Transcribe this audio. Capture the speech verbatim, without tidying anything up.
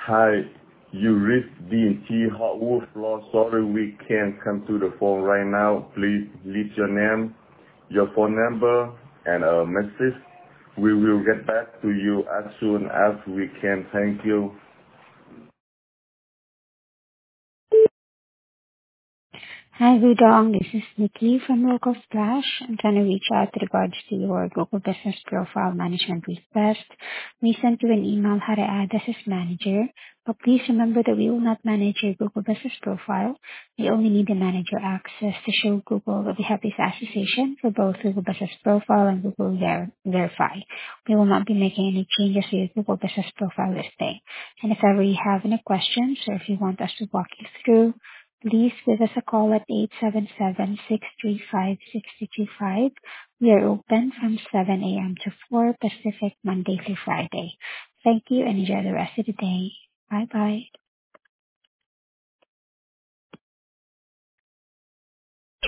Hi, you reached D and T Hardwood Floor. Sorry we can't come to the phone right now. Please leave your name, your phone number, and a message. We will get back to you as soon as we can. Thank you. Hi, Rudong. This is Nikki from Local Splash. I'm trying to reach out with regards to your Google Business Profile Management request. We sent you an email how to add us as manager, but please remember that we will not manage your Google Business Profile. We only need the manager access to show Google that we have this association for both Google Business Profile and Google Ver- Verify. We will not be making any changes to your Google Business Profile listing. And if ever you have any questions or if you want us to walk you through, please give us a call at eight seven seven, six three five, six two two five. We are open from seven a.m. to four Pacific, Monday through Friday. Thank you and enjoy the rest of the day. Bye-bye.